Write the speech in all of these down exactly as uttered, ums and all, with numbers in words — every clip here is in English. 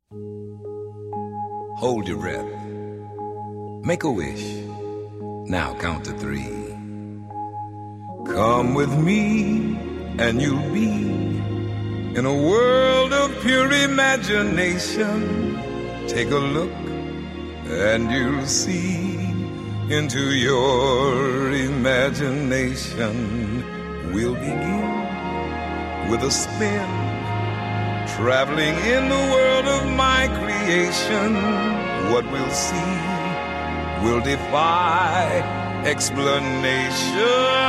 Hold your breath. Make a wish. Now count to three. Come with me and you'll be in a world of pure imagination. Take a look and you'll see into your imagination. We'll begin with a spin, traveling in the world of my creation. What we'll see will defy explanation.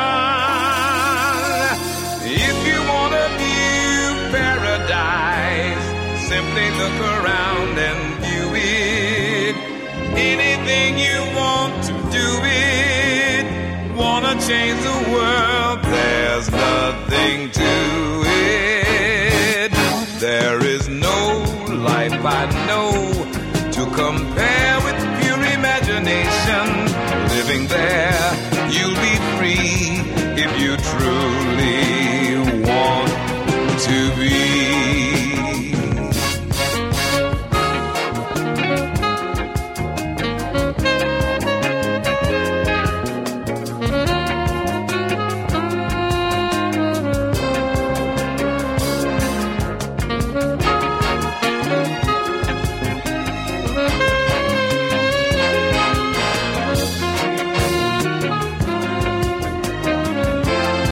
If you want a new paradise, simply look around and view it. Anything you want to do it. Wanna change the world, there's nothing to it. There is no life I know to compare with pure imagination. Living there, you'll be free if you truly